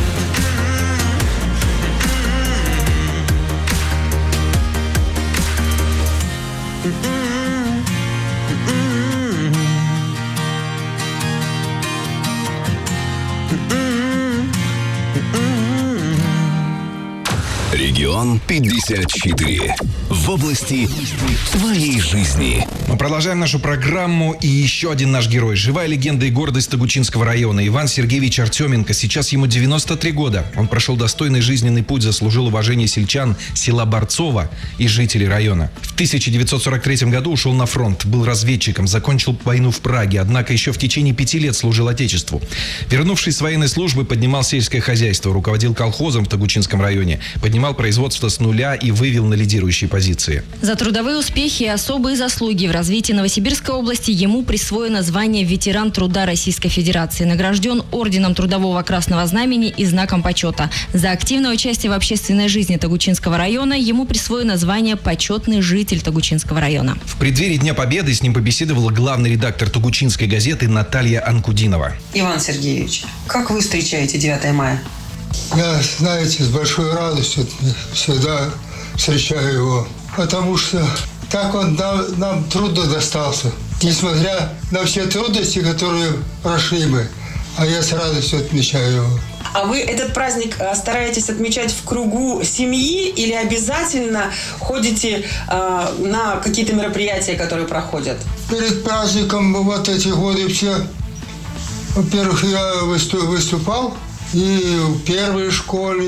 Регион пятьдесят четыре. В области твоей жизни. Мы продолжаем нашу программу. И еще один наш герой. Живая легенда и гордость Тогучинского района. Иван Сергеевич Артеменко. Сейчас ему девяносто три года. Он прошел достойный жизненный путь, заслужил уважение сельчан села Борцова и жителей района. В тысяча девятьсот сорок третьем году ушел на фронт. Был разведчиком. Закончил войну в Праге. Однако еще в течение пяти лет служил Отечеству. Вернувшись с военной службы, поднимал сельское хозяйство. Руководил колхозом в Тогучинском районе. Поднимал производство производство с нуля и вывел на лидирующие позиции. За трудовые успехи и особые заслуги в развитии Новосибирской области ему присвоено звание «Ветеран труда Российской Федерации». Награжден орденом Трудового Красного Знамени и знаком почета. За активное участие в общественной жизни Тогучинского района ему присвоено звание «Почетный житель Тогучинского района». В преддверии Дня Победы с ним побеседовала главный редактор Тогучинской газеты Наталья Анкудинова. Иван Сергеевич, как вы встречаете девятое мая? Я, знаете, с большой радостью всегда встречаю его, потому что так он нам, нам трудно достался. Несмотря на все трудности, которые прошли мы, а я с радостью отмечаю его. А вы этот праздник стараетесь отмечать в кругу семьи или обязательно ходите э, на какие-то мероприятия, которые проходят? Перед праздником вот эти годы все, во-первых, я выступал и в первой школе,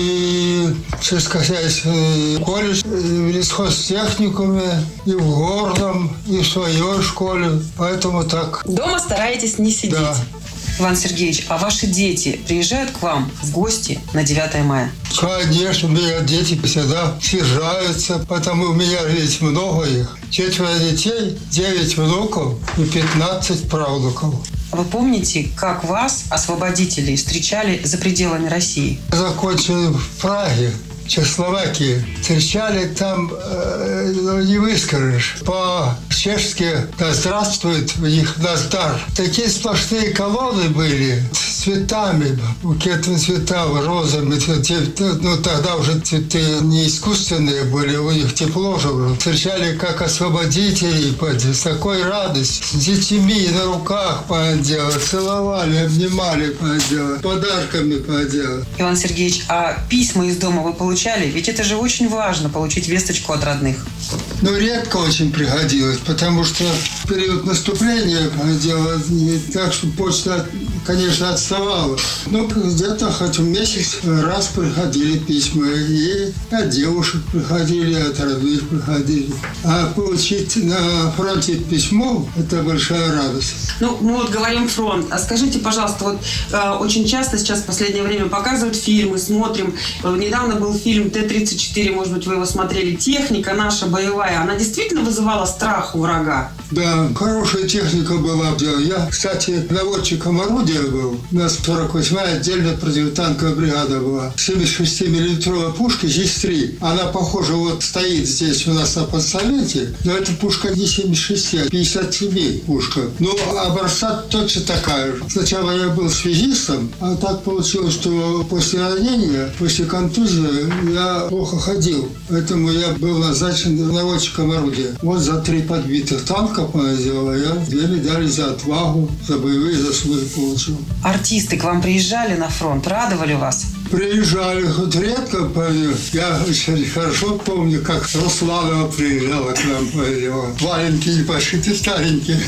и в сельскохозяйственном колледже, и в лесхозтехникуме, и в горном, и в своей школе. Поэтому так. Дома стараетесь не сидеть? Да. Иван Сергеевич, а ваши дети приезжают к вам в гости на девятое мая? Конечно, у меня дети всегда съезжаются, потому у меня ведь много их. Четверо детей, девять внуков и пятнадцать правнуков. Вы помните, как вас, освободителей, встречали за пределами России? Закончили в Праге, Чехословакии. Встречали там, э, ну, не выскажешь. По-чешски «Да здравствует» у них «Наздар». Такие сплошные колонны были с цветами, букетами цветов, розами. Ну, тогда уже цветы не искусственные были, у них тепло же было. Встречали как освободителей, с такой радостью. С детьми на руках поделать, целовали, обнимали поделать, подарками поделать. Иван Сергееевич, а письма из дома вы получали? Ведь это же очень важно, получить весточку от родных. Ну, редко очень приходилось, потому что в период наступления дело, так что почта, конечно, отставала. Но где-то хоть в месяц раз приходили письма. И от девушек приходили, от родных приходили. А получить на фронте письмо – это большая радость. Ну, мы вот говорим фронт. А скажите, пожалуйста, вот э, очень часто сейчас в последнее время показывают фильмы, смотрим. Недавно был фильм Фильм Т тридцать четыре, может быть, вы его смотрели. Техника наша боевая, она действительно вызывала страх у врага? Да, хорошая техника была. Я, кстати, наводчиком орудия был. У нас сорок восьмая отдельная противотанковая бригада была. семьдесят шестимиллиметровая пушка, здесь три. Она, похоже, вот стоит здесь у нас на подсовете. Но эта пушка не семьдесят шесть, а пятьдесят семь пушка. Ну, образца точно такая же. Сначала я был связистом, а так получилось, что после ранения, после контузии, я плохо ходил, поэтому я был назначен наводчиком орудия. Вот за три подбитых танка сделал, я две медали за отвагу, за боевые заслуги получил. Артисты к вам приезжали на фронт, радовали вас? Приезжали, хоть редко, помню. Я очень хорошо помню, как Русланова приезжала к нам, помню. Валенки не пошиты, старенькие.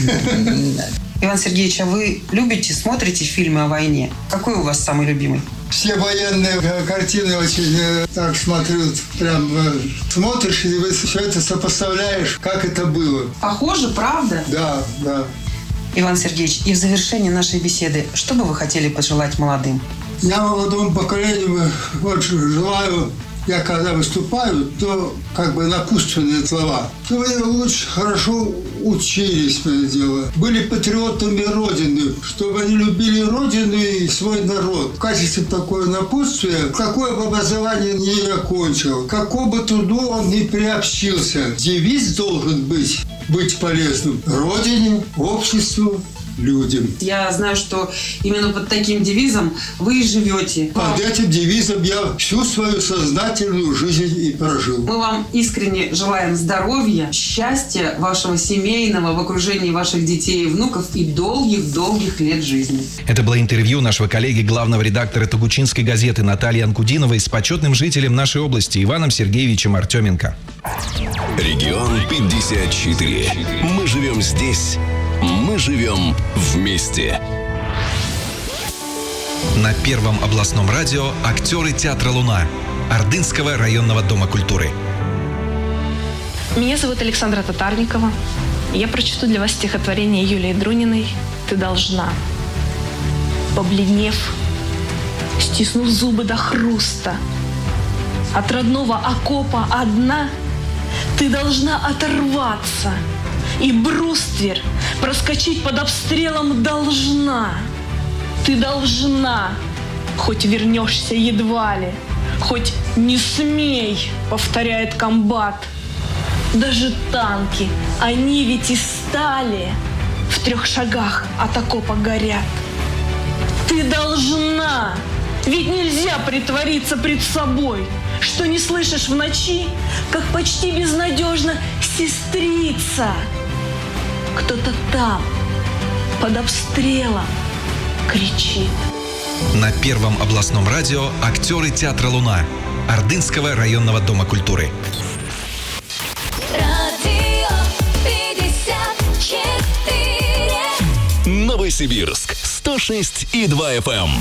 Иван Сергеевич, а вы любите, смотрите фильмы о войне? Какой у вас самый любимый? Все военные картины очень так смотрю, прям смотришь, и все это сопоставляешь, как это было. Похоже, правда? Да, да. Иван Сергеевич, и в завершении нашей беседы, что бы вы хотели пожелать молодым? Я молодому поколению вот желаю, я когда выступаю, то как бы напутственные слова. Вы лучше хорошо учились, это дело. Были патриотами Родины, чтобы они любили Родину и свой народ. В качестве такое напутствие, какое бы образование ни окончил, к какому бы труду он ни приобщился, девиз должен быть, быть полезным Родине, обществу, людям. Я знаю, что именно под таким девизом вы и живете. Под этим девизом я всю свою сознательную жизнь и прожил. Мы вам искренне желаем здоровья, счастья вашего семейного в окружении ваших детей и внуков и долгих-долгих лет жизни. Это было интервью нашего коллеги, главного редактора Тогучинской газеты Натальи Анкудиновой с почетным жителем нашей области Иваном Сергеевичем Артеменко. Регион пятьдесят четыре. Мы живем здесь. Мы живем вместе. На Первом областном радио актеры театра «Луна» Ордынского районного дома культуры. Меня зовут Александра Татарникова. Я прочту для вас стихотворение Юлии Друниной «Ты должна». Побледнев, стиснув зубы до хруста, от родного окопа одна, ты должна оторваться, и бруствер проскочить под обстрелом должна. Ты должна, хоть вернешься едва ли, хоть не смей, повторяет комбат. Даже танки, они ведь из стали, в трех шагах от окопа горят. Ты должна, ведь нельзя притвориться пред собой, что не слышишь в ночи, как почти безнадежно сестрица. Кто-то там, под обстрелом, кричит. На Первом областном радио актеры театра «Луна» Ордынского районного дома культуры. Новосибирск сто шесть и два эф эм.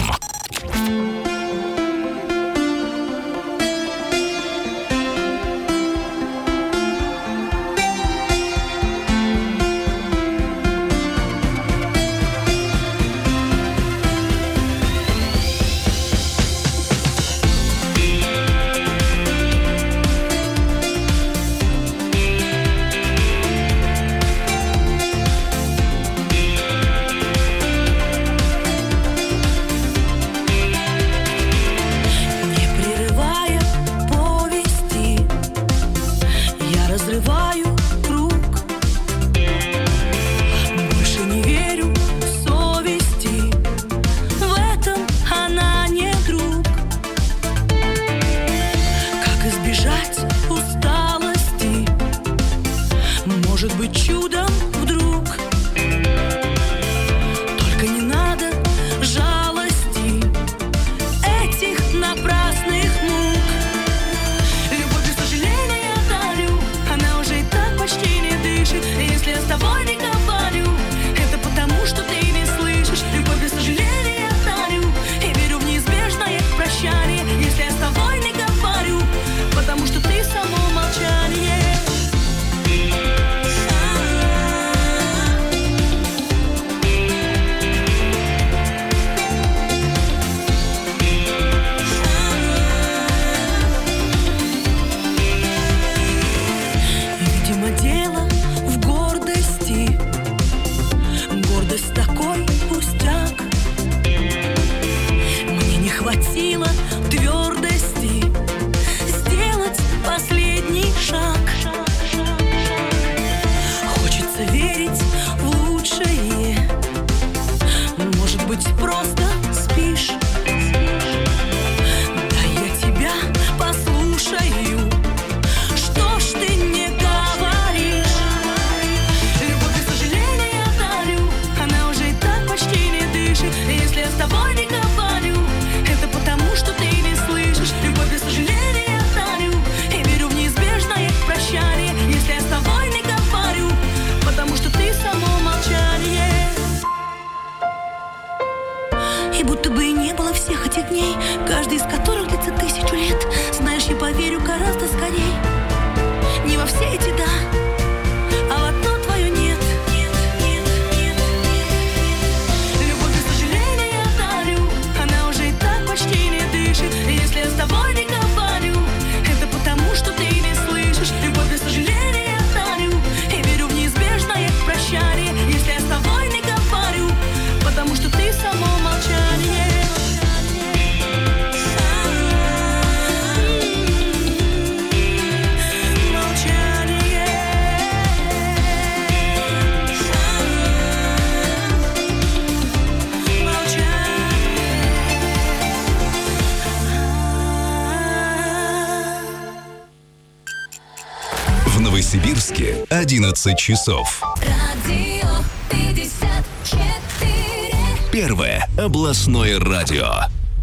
Новосибирске одиннадцать часов. Первое областное радио.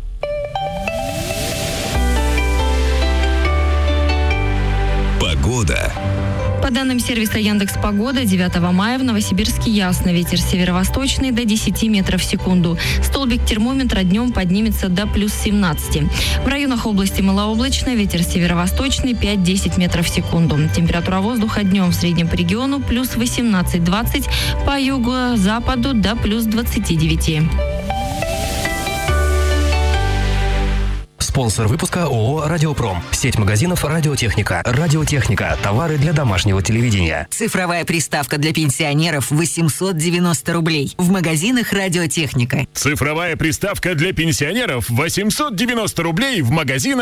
Погода. По данным сервиса Яндекс.Погода, девятого мая в Новосибирске ясно. Ветер северо-восточный до десяти метров в секунду. Столбик термометра днем поднимется до плюс семнадцати. В районах области малооблачно. Ветер северо-восточный пять-десять метров в секунду. Температура воздуха днем в среднем по региону плюс восемнадцать-двадцать. По юго-западу до плюс двадцати девяти. Спонсор выпуска ООО «Радиопром». Сеть магазинов «Радиотехника». «Радиотехника» – товары для домашнего телевидения. Цифровая приставка для пенсионеров восемьсот девяносто рублей. В магазинах «Радиотехника». Цифровая приставка для пенсионеров восемьсот девяносто рублей в магазинах